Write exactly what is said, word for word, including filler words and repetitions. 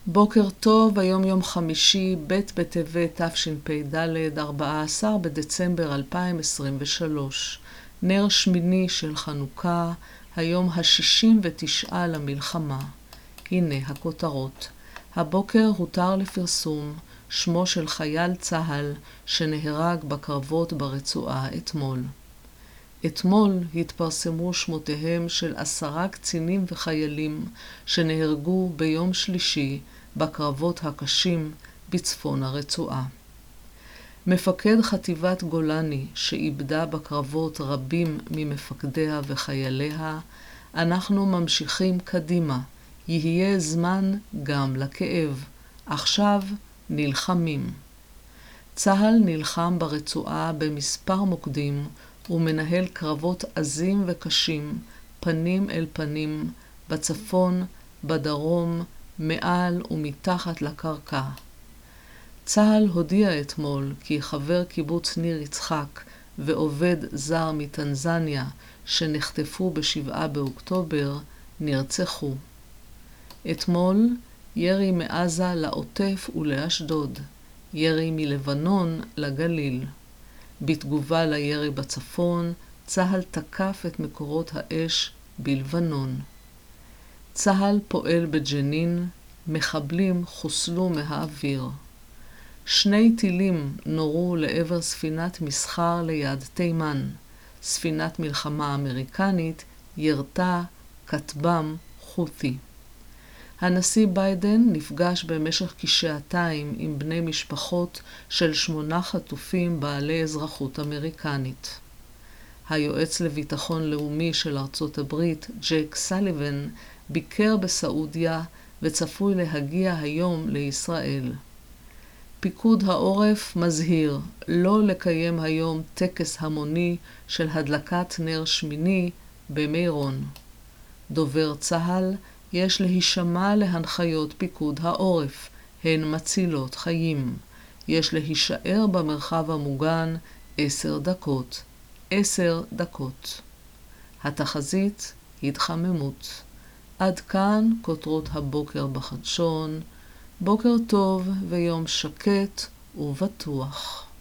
בוקר טוב, היום יום חמישי, ב' בטבת תשפ"ד, ארבעה עשר בדצמבר אלפיים עשרים ושלוש. נר שמיני של חנוכה, היום ה-שישים ותשע למלחמה. הנה הכותרות. הבוקר הותר לפרסום שמו של חייל צה"ל שנהרג בקרבות ברצועה אתמול. אתמול התפרסמו שמותיהם של עשרה קצינים וחיילים שנהרגו ביום שלישי בקרבות הקשים בצפון הרצועה. מפקד חטיבת גולני שאיבדה בקרבות רבים ממפקדיה וחייליה, אנחנו ממשיכים קדימה, יהיה זמן גם לכאב, עכשיו נלחמים. צה"ל נלחם ברצועה במספר מוקדים ומנהל קרבות עזים וקשים, פנים אל פנים, בצפון, בדרום, מעל ומתחת לקרקע. צה"ל הודיע אתמול כי חבר קיבוץ ניר יצחק ועובד זר מטנזניה שנחטפו בשבעה באוקטובר נרצחו. אתמול ירי מעזה לעוטף ולאשדוד, ירי מלבנון לגליל. בתגובה לירי בצפון, צה"ל תקף את מקורות האש בלבנון. צה"ל פועל בג'נין, מחבלים חוסלו מהאוויר. שני טילים נורו לעבר ספינת מסחר ליד תימן. ספינת מלחמה אמריקנית ירתה כטב"ם חותי. הנשיא ביידן נפגש במשך כשעתיים עם בני משפחות של שמונה חטופים בעלי אזרחות אמריקנית. היועץ לביטחון לאומי של ארצות הברית, ג'ייק סליבן, ביקר בסעודיה וצפוי להגיע היום לישראל. פיקוד העורף מזהיר לא לקיים היום טקס המוני של הדלקת נר שמיני במירון. דובר צה"ל, יש להישמע להנחיות פיקוד העורף, הן מצילות חיים. יש להישאר במרחב המוגן עשר דקות. עשר דקות. התחזית התחממות. עד כאן כותרות הבוקר בחדשון. בוקר טוב ויום שקט ובטוח.